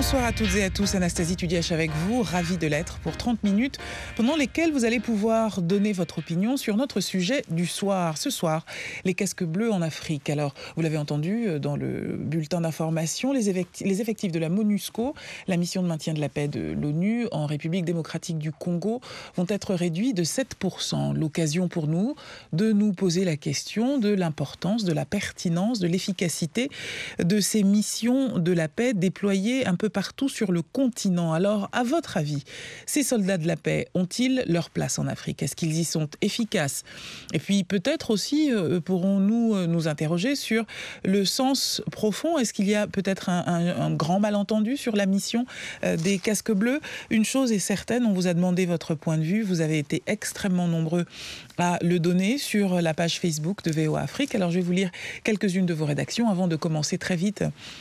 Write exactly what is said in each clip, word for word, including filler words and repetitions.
Bonsoir à toutes et à tous, Anastasie Tudiach avec vous, ravie de l'être pour trente minutes pendant lesquelles vous allez pouvoir donner votre opinion sur notre sujet du soir. Ce soir, les casques bleus en Afrique. Alors, vous l'avez entendu dans le bulletin d'information, les effectifs, les effectifs de la MONUSCO, la mission de maintien de la paix de l'ONU en République démocratique du Congo, vont être réduits de sept pour cent. L'occasion pour nous de nous poser la question de l'importance, de la pertinence, de l'efficacité de ces missions de la paix déployées un peu partout sur le continent. Alors, à votre avis, ces soldats de la paix ont-ils leur place en Afrique? Est-ce qu'ils y sont efficaces? Et puis, peut-être aussi, euh, pourrons-nous euh, nous interroger sur le sens profond. Est-ce qu'il y a peut-être un, un, un grand malentendu sur la mission euh, des casques bleus? Une chose est certaine, on vous a demandé votre point de vue. Vous avez été extrêmement nombreux à le donner sur la page Facebook de V O A Afrique. Alors, je vais vous lire quelques-unes de vos rédactions avant de commencer très vite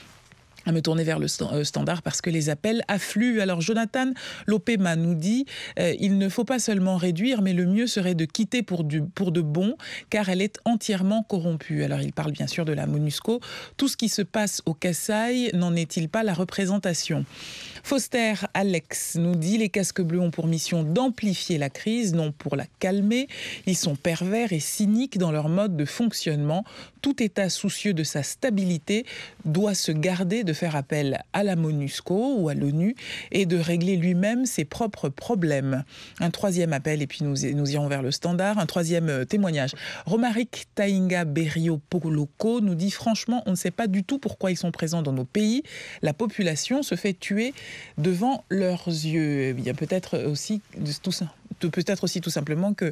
à me tourner vers le standard parce que les appels affluent. Alors Jonathan Lopema nous dit euh, il ne faut pas seulement réduire, mais le mieux serait de quitter pour, du, pour de bon, car elle est entièrement corrompue. Alors il parle bien sûr de la MONUSCO. Tout ce qui se passe au Kasaï n'en est-il pas la représentation? Foster Alex nous dit les casques bleus ont pour mission d'amplifier la crise, non pour la calmer. Ils sont pervers et cyniques dans leur mode de fonctionnement. Tout État soucieux de sa stabilité doit se garder de faire appel à la MONUSCO ou à l'ONU et de régler lui-même ses propres problèmes. Un troisième appel, et puis nous, nous irons vers le standard, un troisième témoignage. Romaric Tainga Berio Poloko nous dit franchement, on ne sait pas du tout pourquoi ils sont présents dans nos pays. La population se fait tuer devant leurs yeux. Il y a peut-être aussi tout ça. Peut-être aussi tout simplement qu'il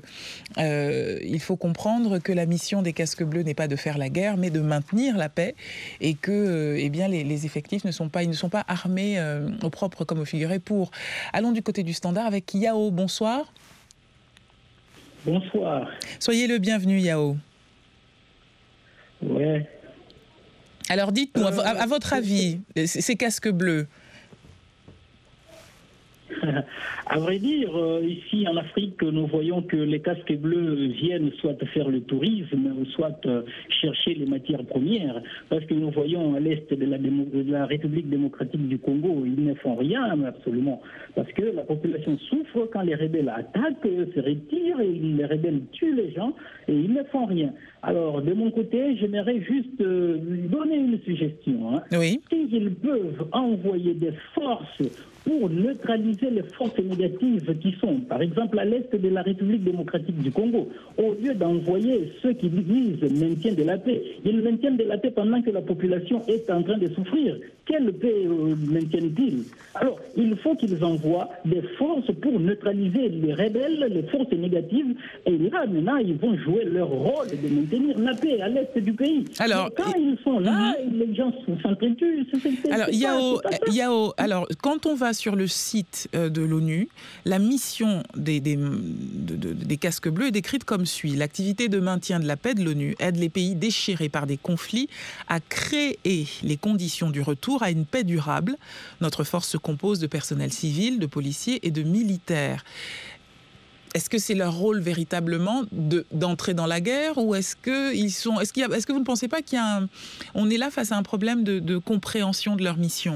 euh, faut comprendre que la mission des casques bleus n'est pas de faire la guerre, mais de maintenir la paix et que euh, eh bien, les, les effectifs ne sont pas, ils ne sont pas armés euh, au propre comme au figuré pour. Allons du côté du standard avec Yao. Bonsoir. Bonsoir. Soyez le bienvenu, Yao. Ouais. Alors dites-nous, euh, à, à votre avis, ces casques bleus, à vrai dire, euh, ici en Afrique, nous voyons que les casques bleus viennent soit faire le tourisme, soit euh, chercher les matières premières, parce que nous voyons à l'est de la, démo- de la République démocratique du Congo, ils ne font rien, absolument, parce que la population souffre quand les rebelles attaquent, se retirent, et les rebelles tuent les gens, et ils ne font rien. Alors, de mon côté, j'aimerais juste euh, donner une suggestion. Hein. Oui. S'ils peuvent envoyer des forces pour neutraliser les forces négatives qui sont, par exemple, à l'est de la République démocratique du Congo, au lieu d'envoyer ceux qui disent maintien de la paix, ils maintiennent de la paix pendant que la population est en train de souffrir. Quelle paix euh, maintiennent-ils? Alors, il faut qu'ils envoient des forces pour neutraliser les rebelles, les forces négatives, et là, maintenant, ils vont jouer leur rôle de maintenir la paix à l'est du pays. Alors, mais quand ils sont là, mm-hmm. les gens s'entretuent. Alors, Yao, Yao, alors, quand on va sur le site de l'ONU, la mission des, des, de, de, des casques bleus est décrite comme suit. L'activité de maintien de la paix de l'ONU aide les pays déchirés par des conflits à créer les conditions du retour à une paix durable. Notre force se compose de personnel civil, de policiers et de militaires. Est-ce que c'est leur rôle véritablement de, d'entrer dans la guerre ou est-ce que ils sont, est-ce qu'il y a, est-ce que vous ne pensez pas qu'il y a un, on est là face à un problème de, de compréhension de leur mission?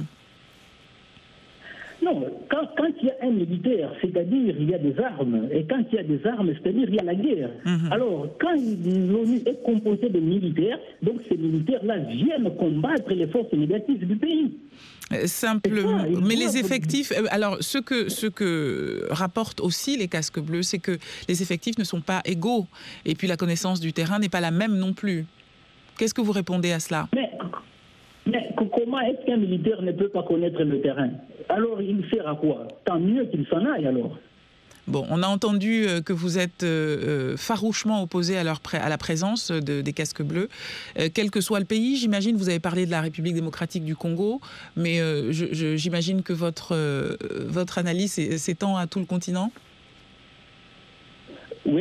Non, quand, quand il y a un militaire, c'est-à-dire il y a des armes, et quand il y a des armes, c'est-à-dire il y a la guerre. Mmh. Alors, quand l'ONU est composée de militaires, donc ces militaires-là viennent combattre les forces négatives du pays. Simplement, ça, mais les effectifs, alors ce que, ce que rapportent aussi les casques bleus, c'est que les effectifs ne sont pas égaux, et puis la connaissance du terrain n'est pas la même non plus. Qu'est-ce que vous répondez à cela? Mais, mais comment est-ce qu'un militaire ne peut pas connaître le terrain? Alors il sert à quoi? Tant mieux qu'il s'en aille alors. Bon, on a entendu que vous êtes euh, farouchement opposé à, leur pré- à la présence de, des casques bleus, euh, quel que soit le pays. J'imagine, vous avez parlé de la République démocratique du Congo, mais euh, je, je, j'imagine que votre, euh, votre analyse s'étend à tout le continent. Oui,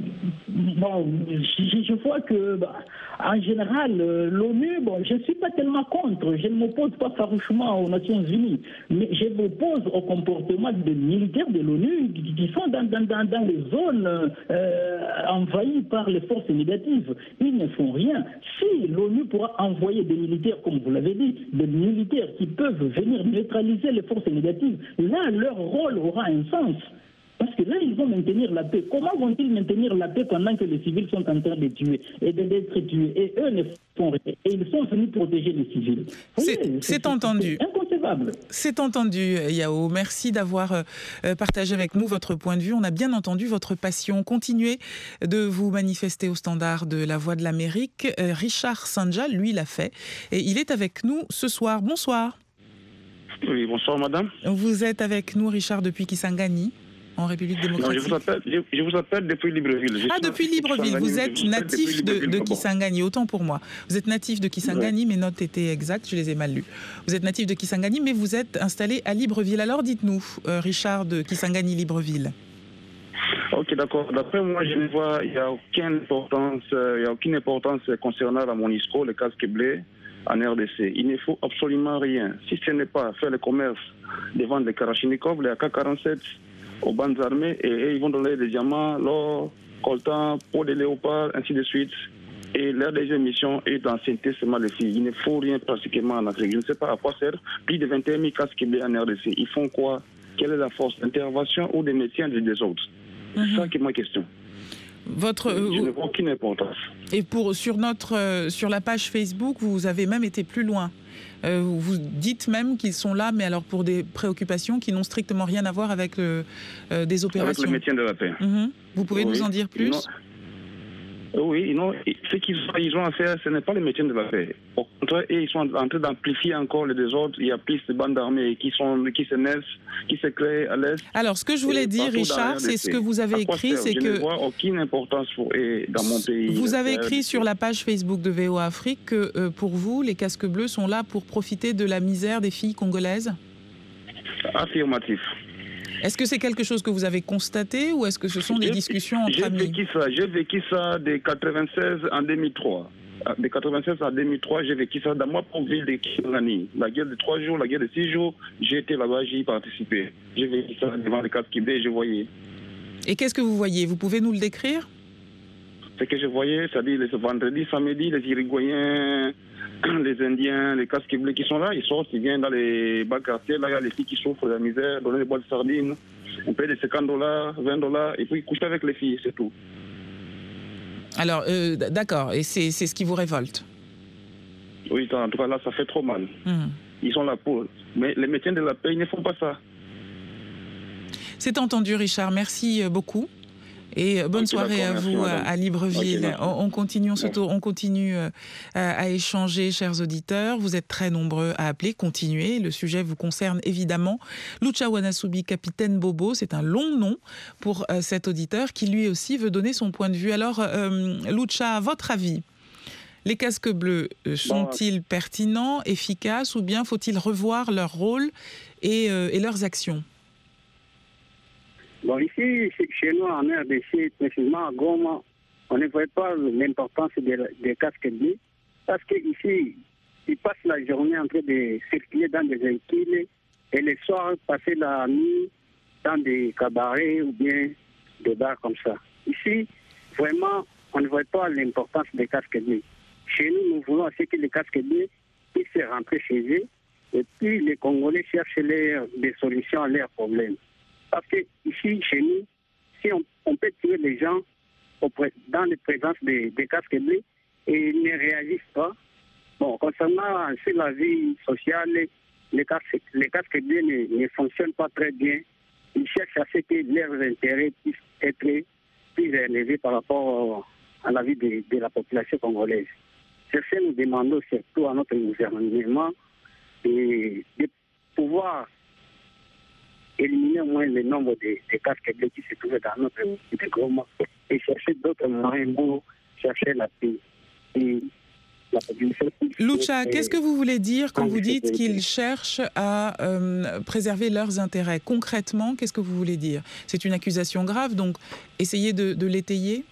bon, je, je vois que, bah, en général, euh, l'ONU, bon, je ne suis pas tellement contre, je ne m'oppose pas farouchement aux Nations Unies, mais je m'oppose au comportement des militaires de l'ONU qui, qui sont dans, dans, dans, dans les zones euh, envahies par les forces négatives. Ils ne font rien. Si l'ONU pourra envoyer des militaires, comme vous l'avez dit, des militaires qui peuvent venir neutraliser les forces négatives, là, leur rôle aura un sens. Parce que là, ils vont maintenir la paix. Comment vont-ils maintenir la paix pendant que les civils sont en train de tuer et d'être tués? Et eux ne font rien. Et ils sont venus protéger les civils. C'est entendu. C'est inconcevable. C'est entendu, Yao. Merci d'avoir euh, partagé avec nous votre point de vue. On a bien entendu votre passion. Continuez de vous manifester au standard de la Voix de l'Amérique. Euh, Richard Sanja, lui, l'a fait. Et il est avec nous ce soir. Bonsoir. Oui, bonsoir, madame. Vous êtes avec nous, Richard, depuis Kisangani, en République démocratique. Non, je, vous appelle, je, je vous appelle depuis Libreville. Je ah, depuis Libreville. Vous êtes natif de, de Kisangani, autant pour moi. Vous êtes natif de Kisangani, ouais. Mes notes étaient exactes, je les ai mal lues. Vous êtes natif de Kisangani, mais vous êtes installé à Libreville. Alors dites-nous, euh, Richard de Kisangani-Libreville. Ok, d'accord. D'après moi, je ne vois, il n'y a aucune importance, euh, il y a aucune importance concernant la MONUSCO, le casque blé en R D C. Il ne faut absolument rien. Si ce n'est pas faire le commerce de vendre les Kalachnikov, les A K quarante-sept aux bandes armées, et, et ils vont donner des diamants, l'or, coltan, peau de léopard, ainsi de suite. Et leur deuxième mission est d'enceinte seulement les filles. Il ne faut rien pratiquement en Afrique. Je ne sais pas à quoi sert plus de vingt et un mille casques blés en R D C. Ils font quoi? Quelle est la force d'intervention ou des métiers des autres? C'est mm-hmm. ça qui est ma question. Votre, je ne vois aucune importance. Et pour, sur, notre, euh, sur la page Facebook, vous avez même été plus loin. Euh, vous dites même qu'ils sont là, mais alors pour des préoccupations qui n'ont strictement rien à voir avec le, euh, des opérations. Avec le maintien de la paix. Mm-hmm. Vous pouvez oui. nous en dire plus? Non. Oui, non, ce qu'ils ils ont à faire, ce n'est pas le maintien de la paix. Au contraire, ils sont en train d'amplifier encore les désordres. Il y a plus de bandes armées qui, sont, qui se naissent, qui se créent à l'Est. Alors, ce que je voulais dire, Richard, c'est ce que vous avez écrit, c'est que... Je ne vois aucune importance pour, et, dans mon pays. Vous avez écrit sur la page Facebook de V O A Afrique que, euh, pour vous, les casques bleus sont là pour profiter de la misère des filles congolaises? Affirmatif. Est-ce que c'est quelque chose que vous avez constaté ou est-ce que ce sont des discussions entre amis? J'ai vécu ça, j'ai vécu ça de quatre-vingt-seize en deux mille trois. De quatre-vingt-seize à deux mille trois, j'ai vécu ça dans ma propre ville de Kisangani. La guerre de trois jours, la guerre de six jours, j'ai été là-bas, j'ai participé. J'ai vécu ça devant les casques blés, je voyais. Et qu'est-ce que vous voyez? Vous pouvez nous le décrire? Ce que je voyais, c'est-à-dire les vendredis, samedi, les Uruguayens, les Indiens, les casques bleus qui sont là, ils sortent, ils viennent dans les bas quartiers, là il y a les filles qui souffrent de la misère, donner des boîtes de sardines, on paye des cinquante dollars, vingt dollars, et puis ils couchent avec les filles, c'est tout. Alors, euh, d'accord, et c'est ce qui vous révolte? Oui, en tout cas là, ça fait trop mal. Mmh. Ils sont là pour... Mais les médecins de la paix, ils ne font pas ça. C'est entendu, Richard, merci beaucoup. Et bonne okay, soirée à vous madame. à Libreville. Okay, on, on continue, on, se tourne, on continue à, à échanger, chers auditeurs. Vous êtes très nombreux à appeler. Continuez. Le sujet vous concerne évidemment. Lucha Wanasubi, capitaine Bobo, c'est un long nom pour euh, cet auditeur qui lui aussi veut donner son point de vue. Alors, euh, Lucha, à votre avis, les casques bleus sont-ils bon. pertinents, efficaces, ou bien faut-il revoir leur rôle et, euh, et leurs actions? Bon, ici, chez nous, en R D C, précisément à Goma, on ne voit pas l'importance des, des casques bleus, parce qu'ici, ils passent la journée en train de circuler dans des véhicules et le soir, passer la nuit dans des cabarets ou bien des bars comme ça. Ici, vraiment, on ne voit pas l'importance des casques bleus. Chez nous, nous voulons aussi que les casques bleus puissent rentrer chez eux et puis les Congolais cherchent leur, des solutions à leurs problèmes. Parce que ici, chez nous, si on, on peut tuer les gens auprès, dans la présence des, des casques bleus et ils ne réagissent pas. Bon, concernant sur la vie sociale, les casques, les casques bleus ne, ne fonctionnent pas très bien. Ils cherchent à ce que leurs intérêts puissent être plus élevés par rapport à la vie de, de la population congolaise. C'est ce que nous demandons surtout à notre gouvernement de, de pouvoir éliminer au moins le nombre de, de casques bleus qui se trouvent dans notre pays et chercher d'autres moyens pour chercher la paix. Et la population. Lucha, qu'est-ce que vous voulez dire quand en vous dites sécurité. qu'ils cherchent à euh, préserver leurs intérêts? Concrètement, qu'est-ce que vous voulez dire? C'est une accusation grave, donc essayez de, de l'étayer.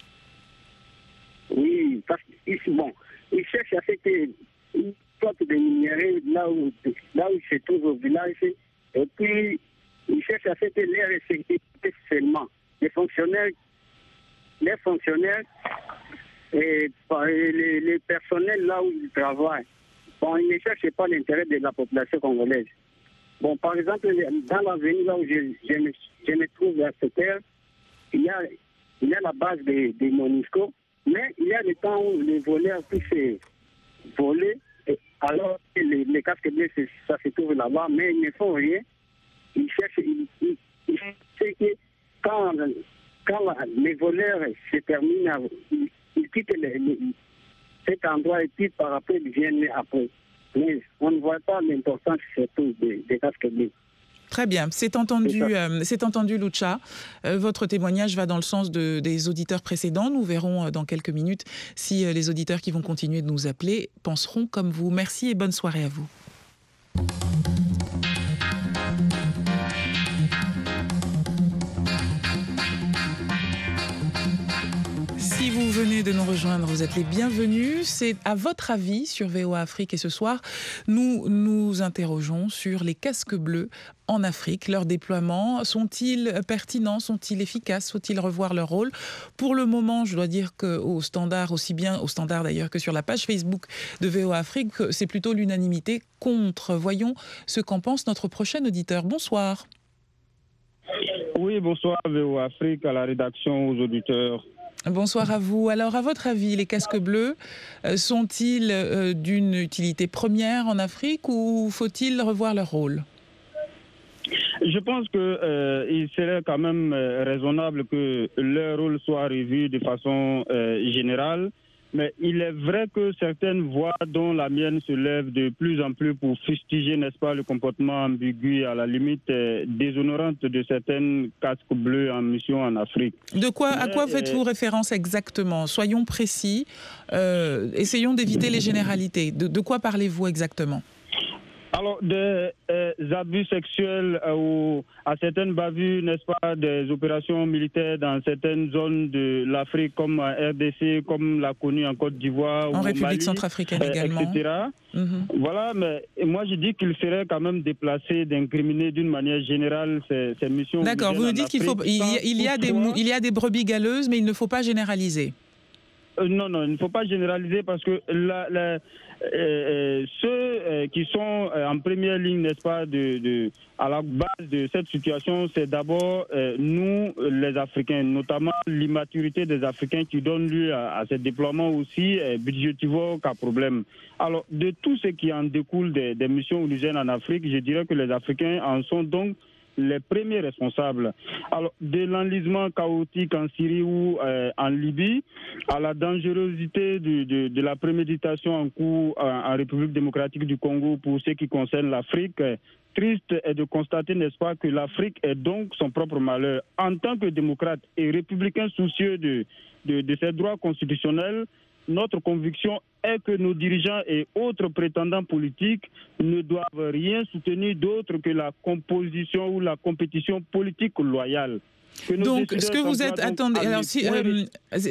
Oui, parce qu'ils bon, ils cherchent à ce que une sorte de minerai là où, là où ils se trouvent au village, et puis ils cherchent à ce que les sécurité seulement. Les fonctionnaires, les fonctionnaires et les, les personnels là où ils travaillent, bon, ils ne cherchent pas l'intérêt de la population congolaise. Bon, par exemple, dans l'avenir là où je, je, me, je me trouve à cette heure, il y a, il y a la base de, de MONUSCO, mais il y a le temps où les voleurs puissent voler, et alors que les, les casques bleus, ça se trouve là-bas, mais ils ne font rien. Ils cherchent, ils, ils, ils cherchent que quand, quand les voleurs se terminent, ils, ils quittent les, les, cet endroit et puis par après, ils viennent après. Mais on ne voit pas l'importance surtout des, des casques bleus. Très bien, c'est entendu, euh, c'est entendu Lucha. Euh, votre témoignage va dans le sens de, des auditeurs précédents. Nous verrons euh, dans quelques minutes si euh, les auditeurs qui vont continuer de nous appeler penseront comme vous. Merci et bonne soirée à vous. Si vous venez de nous rejoindre, vous êtes les bienvenus. C'est à votre avis sur V O A Afrique et ce soir, nous nous interrogeons sur les casques bleus en Afrique. Leurs déploiements sont-ils pertinents, sont-ils efficaces, faut-il revoir leur rôle? Pour le moment, je dois dire qu'au standard, aussi bien au standard d'ailleurs que sur la page Facebook de V O A Afrique, c'est plutôt l'unanimité contre. Voyons ce qu'en pense notre prochain auditeur. Bonsoir. Oui, bonsoir V O A Afrique, à la rédaction, aux auditeurs. Bonsoir à vous. Alors, à votre avis, les casques bleus euh, sont-ils euh, d'une utilité première en Afrique ou faut-il revoir leur rôle? Je pense qu'il euh, serait quand même euh, raisonnable que leur rôle soit revu de façon euh, générale. Mais il est vrai que certaines voix, dont la mienne, se lèvent de plus en plus pour fustiger, n'est-ce pas, le comportement ambigu, à la limite euh, déshonorante de certaines casques bleus en mission en Afrique. De quoi, Mais, à quoi faites-vous euh... référence exactement? Soyons précis, euh, essayons d'éviter les généralités. De, de quoi parlez-vous exactement? Alors, des euh, abus sexuels euh, ou à certaines bavures, n'est-ce pas, des opérations militaires dans certaines zones de l'Afrique, comme en R D C, comme l'a connu en Côte d'Ivoire, en ou République Mali, centrafricaine euh, également, et cetera. Mm-hmm. Voilà, mais moi je dis qu'il serait quand même déplacé d'incriminer d'une manière générale ces, ces missions. D'accord, vous nous dites qu'il faut, il y a, il y a des, il y a des brebis galeuses, mais il ne faut pas généraliser. Euh, non, non, il ne faut pas généraliser parce que la, la, euh, ceux euh, qui sont euh, en première ligne, n'est-ce pas, de, de, à la base de cette situation, c'est d'abord euh, nous, les Africains, notamment l'immaturité des Africains qui donne lieu à, à ce déploiement aussi euh, budgétivore qu'à problème. Alors, de tout ce qui en découle des, des missions onusiennes en Afrique, je dirais que les Africains en sont donc les premiers responsables. Alors, de l'enlisement chaotique en Syrie ou euh, en Libye, à la dangerosité de, de, de la préméditation en cours en, en République démocratique du Congo pour ce qui concerne l'Afrique, euh, triste est de constater, n'est-ce pas, que l'Afrique est donc son propre malheur. En tant que démocrate et républicain soucieux de, de, de ses droits constitutionnels, notre conviction est que nos dirigeants et autres prétendants politiques ne doivent rien soutenir d'autre que la composition ou la compétition politique loyale. Donc, ce que vous êtes... Attendez, alors si, euh,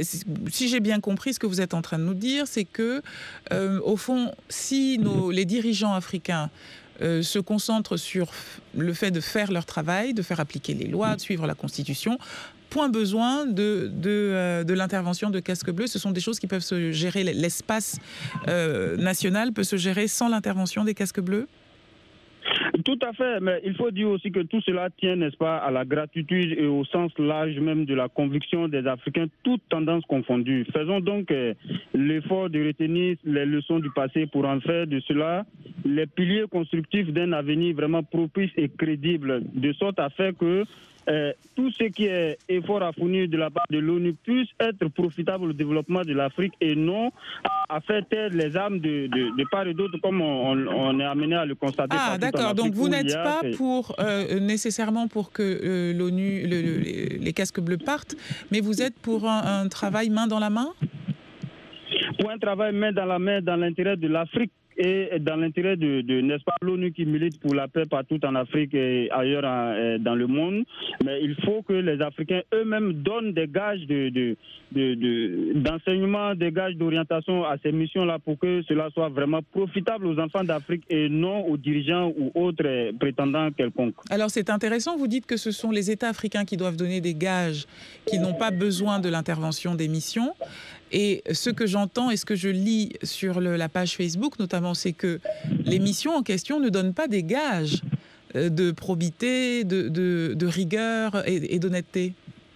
si j'ai bien compris, ce que vous êtes en train de nous dire, c'est que, euh, au fond, si nos, les dirigeants africains Euh, se concentrent sur le fait de faire leur travail, de faire appliquer les lois, de suivre la Constitution. Point besoin de, de, euh, de l'intervention de casques bleus. Ce sont des choses qui peuvent se gérer. L'espace euh, national peut se gérer sans l'intervention des casques bleus? Tout à fait, mais il faut dire aussi que tout cela tient, n'est-ce pas, à la gratitude et au sens large même de la conviction des Africains, toutes tendances confondues. Faisons donc euh, l'effort de retenir les leçons du passé pour en faire de cela les piliers constructifs d'un avenir vraiment propice et crédible, de sorte à faire que Euh, tout ce qui est effort à fournir de la part de l'ONU puisse être profitable au développement de l'Afrique et non à, à faire taire les armes de, de, de part et d'autre comme on, on, on est amené à le constater. Ah d'accord, donc vous n'êtes pas fait... pour, euh, nécessairement pour que euh, l'ONU, le, le, les casques bleus partent, mais vous êtes pour un, un travail main dans la main? pour un travail main dans la main dans l'intérêt de l'Afrique et dans l'intérêt de, de n'est-ce pas, l'ONU qui milite pour la paix partout en Afrique et ailleurs en, dans le monde. Mais il faut que les Africains eux-mêmes donnent des gages de, de, de, de, d'enseignement, des gages d'orientation à ces missions-là pour que cela soit vraiment profitable aux enfants d'Afrique et non aux dirigeants ou autres prétendants quelconques. Alors c'est intéressant, vous dites que ce sont les États africains qui doivent donner des gages, qui n'ont pas besoin de l'intervention des missions. Et ce que j'entends et ce que je lis sur le, la page Facebook notamment, c'est que les missions en question ne donnent pas des gages de probité, de, de, de rigueur et, et d'honnêteté.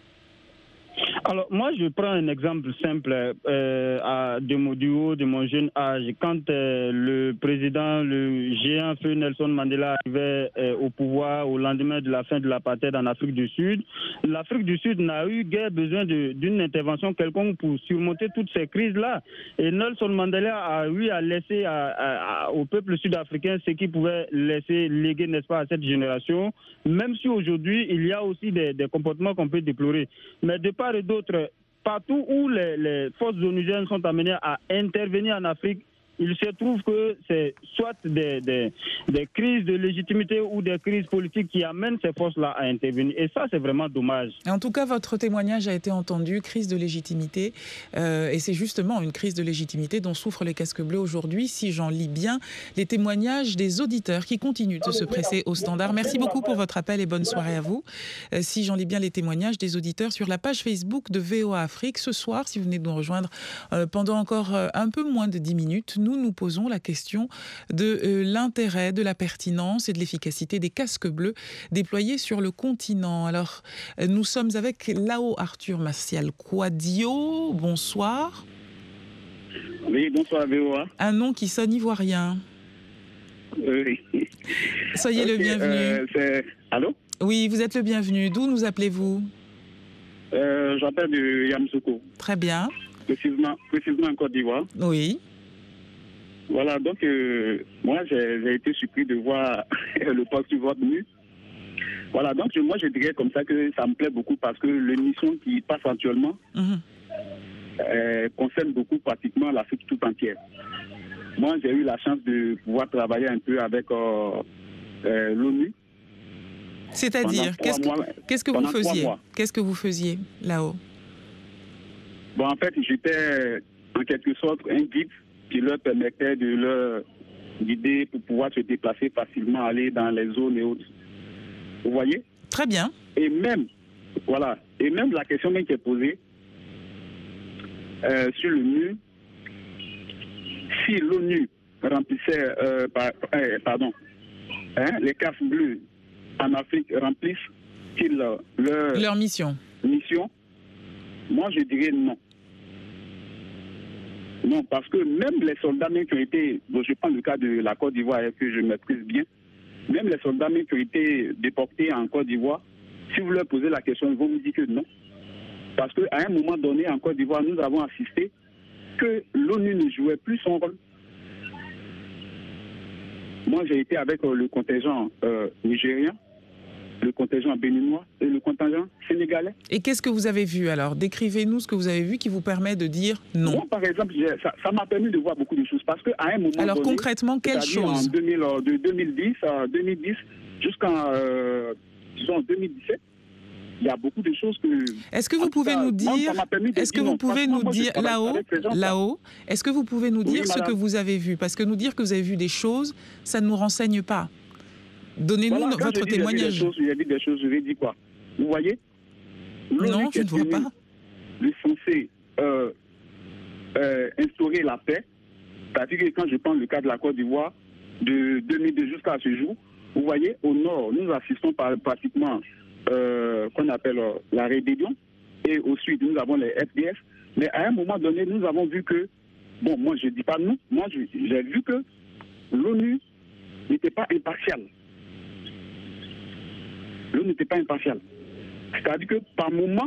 Alors, moi, je prends un exemple simple euh, à, de, mon, du haut de mon jeune âge. Quand euh, le président, le géant feu Nelson Mandela arrivait euh, au pouvoir au lendemain de la fin de l'apartheid en Afrique du Sud, l'Afrique du Sud n'a eu guère besoin de, d'une intervention quelconque pour surmonter toutes ces crises-là. Et Nelson Mandela a eu à laisser à, à, à, au peuple sud-africain ce qu'il pouvait laisser léguer, n'est-ce pas, à cette génération, même si aujourd'hui, il y a aussi des, des comportements qu'on peut déplorer. Mais de part et d'autre, partout où les, les forces onusiennes sont amenées à intervenir en Afrique, il se trouve que c'est soit des, des, des crises de légitimité ou des crises politiques qui amènent ces forces-là à intervenir. Et ça, c'est vraiment dommage. En tout cas, votre témoignage a été entendu, crise de légitimité. Euh, et c'est justement une crise de légitimité dont souffrent les casques bleus aujourd'hui, si j'en lis bien les témoignages des auditeurs qui continuent de se presser au standard. Merci beaucoup pour votre appel et bonne soirée à vous. Euh, si j'en lis bien les témoignages des auditeurs sur la page Facebook de V O A Afrique, ce soir, si vous venez de nous rejoindre euh, pendant encore euh, un peu moins de dix minutes, nous nous posons la question de euh, l'intérêt, de la pertinence et de l'efficacité des casques bleus déployés sur le continent. Alors, euh, nous sommes avec Lao Arthur Martial Quadio. Bonsoir. Oui, bonsoir V O A. Un nom qui sonne ivoirien. Oui. Soyez okay, le bienvenu. Euh, c'est... Allô? Oui, vous êtes le bienvenu. D'où nous appelez-vous? euh, J'appelle de Yamoussoukro. Très bien. Précisément, précisément en Côte d'Ivoire. Oui. Voilà, donc euh, moi j'ai, j'ai été surpris de voir le poste du vote nu. Voilà, donc moi je dirais comme ça que ça me plaît beaucoup parce que l'émission qui passe actuellement mm-hmm. euh, concerne beaucoup pratiquement l'Afrique tout entière. Moi j'ai eu la chance de pouvoir travailler un peu avec euh, euh, l'ONU. C'est-à-dire, qu'est-ce que, mois, qu'est-ce que vous faisiez Qu'est-ce que vous faisiez là-haut? Bon, en fait, j'étais en quelque sorte un guide qui leur permettait de leur guider pour pouvoir se déplacer facilement, aller dans les zones et autres. Vous voyez? Très bien. Et même, voilà, et même la question même qui est posée euh, sur l'ONU, si l'ONU remplissait, euh, par, euh, pardon, hein, les casques bleus en Afrique remplissent-ils leur, leur mission. mission? Moi, je dirais non. Non, parce que même les soldats même qui ont été, bon, je prends le cas de la Côte d'Ivoire que je maîtrise bien, même les soldats même qui ont été déportés en Côte d'Ivoire, si vous leur posez la question, ils vont vous dire que non. Parce qu'à un moment donné, en Côte d'Ivoire, nous avons assisté que l'ONU ne jouait plus son rôle. Moi, j'ai été avec le contingent euh, nigérien, le contingent béninois et le contingent sénégalais. Et qu'est-ce que vous avez vu alors? Décrivez-nous ce que vous avez vu qui vous permet de dire non. Moi, par exemple, ça, ça m'a permis de voir beaucoup de choses parce qu'à un moment alors, donné... concrètement, quelles choses? En deux mille, de deux mille dix à deux mille dix jusqu'en euh, disons deux mille dix-sept, il y a beaucoup de choses que... Est-ce que vous pouvez nous dire... Est-ce que vous pouvez nous dire là-haut, là-haut, est-ce que vous pouvez nous dire ce que vous avez vu? Parce que nous dire que vous avez vu des choses, ça ne nous renseigne pas. Donnez-nous voilà, votre dit, témoignage. J'ai dit des choses, je vais dire quoi? Vous voyez? Non, je ne vois pas. Le censé euh, euh, instaurer la paix, c'est-à-dire que quand je prends le cas de la Côte d'Ivoire, de deux mille deux jusqu'à ce jour, vous voyez, au nord, nous assistons par, pratiquement euh, qu'on appelle euh, la rébellion, et au sud, nous avons les F D S, mais à un moment donné, nous avons vu que, bon, moi je ne dis pas non, moi j'ai vu que l'ONU n'était pas impartiale. L'ONU n'était pas impartiale. C'est-à-dire que par moment,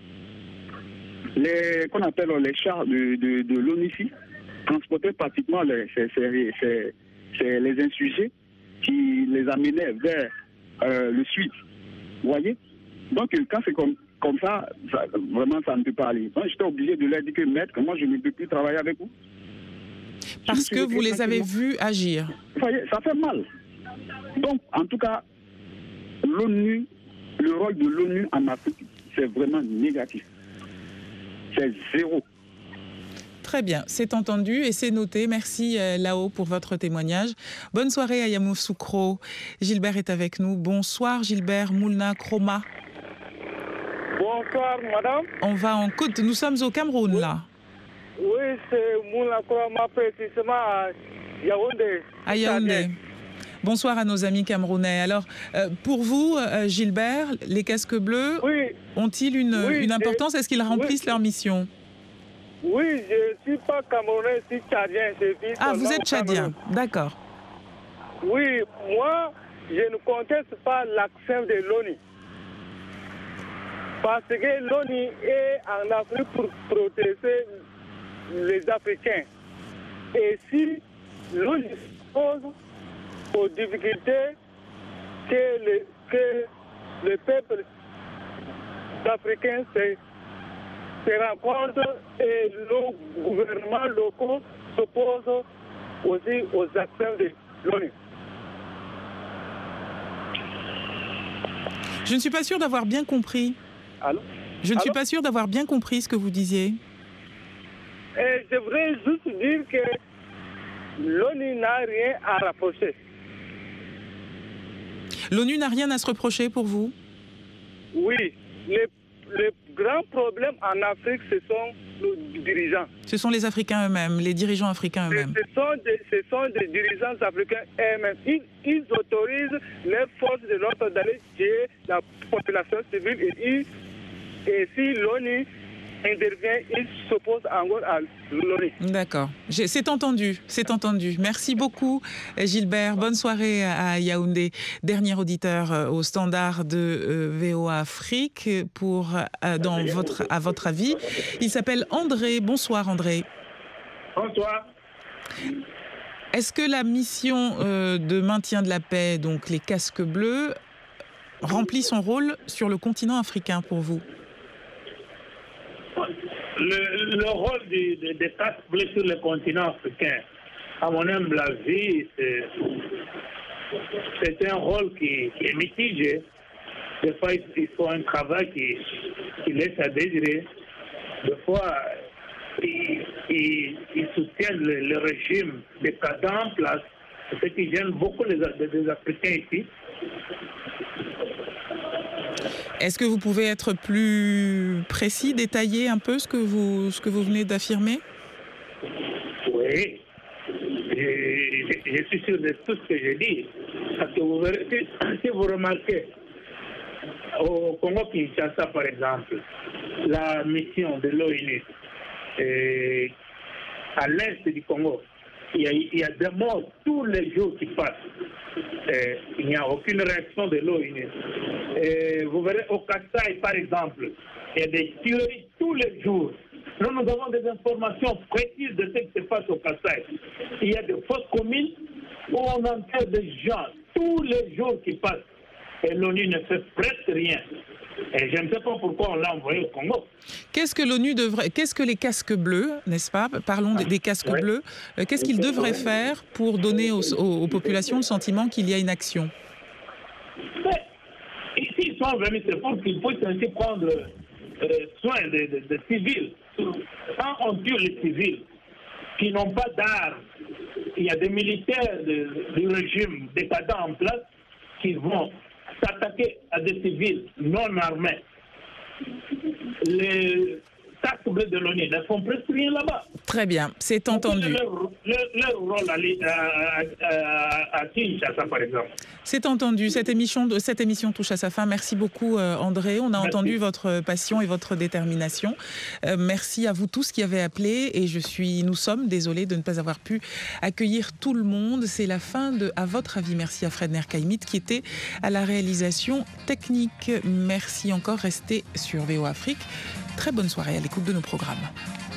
les qu'on appelle les chars de, de, de l'ONU ici transportaient pratiquement les, ces, ces, ces, ces, les insurgés qui les amenaient vers euh, le sud. Vous voyez? Donc quand c'est comme comme ça, ça, vraiment, ça ne peut pas aller. Moi, j'étais obligé de leur dire que, maître, moi, je ne peux plus travailler avec vous. Parce que vous les avez vus agir. Ça fait mal. Donc, en tout cas, l'ONU, le rôle de l'ONU en Afrique, c'est vraiment négatif. C'est zéro. Très bien, c'est entendu et c'est noté. Merci euh, Lao pour votre témoignage. Bonne soirée à Yamoussoukro. Gilbert est avec nous. Bonsoir Gilbert Moulna Kroma. Bonsoir madame. On va en Côte, nous sommes au Cameroun oui. là. Oui, c'est Moulna Kroma précisément à Yaoundé. À Yaoundé. Bonsoir à nos amis camerounais. Alors, euh, pour vous, euh, Gilbert, les casques bleus oui. ont-ils une, oui, une importance? Est-ce qu'ils remplissent oui. leur mission? Oui, je ne suis pas camerounais, je suis tchadien. Je vis ah, vous êtes tchadien, d'accord. Oui, moi, je ne conteste pas l'action de l'ONU. Parce que l'ONU est en Afrique pour protéger les Africains. Et si l'ONU pose aux difficultés que le, que le peuple africain se, se rencontre et nos gouvernements locaux s'opposent aussi aux actions de l'ONU. Je ne suis pas sûr d'avoir bien compris. Allô? Je ne Allô? suis pas sûr d'avoir bien compris ce que vous disiez. Et je voudrais juste dire que l'ONU n'a rien à rapprocher. L'ONU n'a rien à se reprocher pour vous? Oui. Les, les grands problèmes en Afrique, ce sont nos dirigeants. Ce sont les Africains eux-mêmes, les dirigeants africains eux-mêmes. Ce sont des, ce sont des dirigeants africains eux-mêmes. Ils, ils autorisent les forces de l'ordre d'aller tuer la population civile et, ils, et si l'ONU intervient, ils s'opposent encore à l'ONU. D'accord. C'est entendu, c'est entendu. Merci beaucoup Gilbert. Bonne soirée à Yaoundé. Dernier auditeur au standard de euh, V O A Afrique pour, euh, dans votre, à votre avis. Il s'appelle André. Bonsoir André. Bonsoir. Est-ce que la mission euh, de maintien de la paix, donc les casques bleus, remplit son rôle sur le continent africain pour vous? Le, le rôle des de, de casques bleus sur le continent africain, à mon humble avis, c'est un rôle qui, qui est mitigé. Des fois, il faut un travail qui, qui laisse à désirer. Des fois, ils, ils, ils soutiennent le, le régime décadent en place, ce qui gêne beaucoup les, les Africains ici. Est-ce que vous pouvez être plus précis, détailler un peu ce que vous, ce que vous venez d'affirmer? Oui, je, je suis sûr de tout ce que je dis. Parce que vous verrez, si, si vous remarquez, au Congo-Kinshasa, par exemple, la mission de l'ONU à l'est du Congo, il y, a, il y a des morts tous les jours qui passent. Et il n'y a aucune réaction de l'ONU. Vous verrez au Kasaï, par exemple, il y a des tueries tous les jours. Nous, nous avons des informations précises de ce qui se passe au Kasaï. Il y a des fosses communes où on enterre des gens tous les jours qui passent. Et l'ONU ne fait presque rien. Et je ne sais pas pourquoi on l'a envoyé au Congo. Qu'est-ce que l'ONU devrait, qu'est-ce que les casques bleus, n'est-ce pas? Parlons des, des casques ouais. bleus. Qu'est-ce qu'ils devraient faire pour donner aux, aux, aux populations le sentiment qu'il y a une action? Mais, ici, ils sont venus, c'est pour qu'ils puissent ainsi prendre euh, soin des de, de civils. Quand on tue les civils qui n'ont pas d'armes, il y a des militaires de, du régime décadent en place qui vont s'attaquer à des civils non armés. Les casques bleus de l'ONU ne font presque rien là-bas. Très bien, c'est entendu. Leur, leur, leur rôle à, à, à, à Kinshasa, par exemple. C'est entendu. Cette émission, cette émission touche à sa fin. Merci beaucoup, André. On a merci. entendu votre passion et votre détermination. Euh, merci à vous tous qui avez appelé. Et je suis, nous sommes désolés de ne pas avoir pu accueillir tout le monde. C'est la fin de À votre avis. Merci à Fred Nerkaimit qui était à la réalisation technique. Merci encore. Restez sur V O Afrique. Très bonne soirée à l'écoute de nos programmes.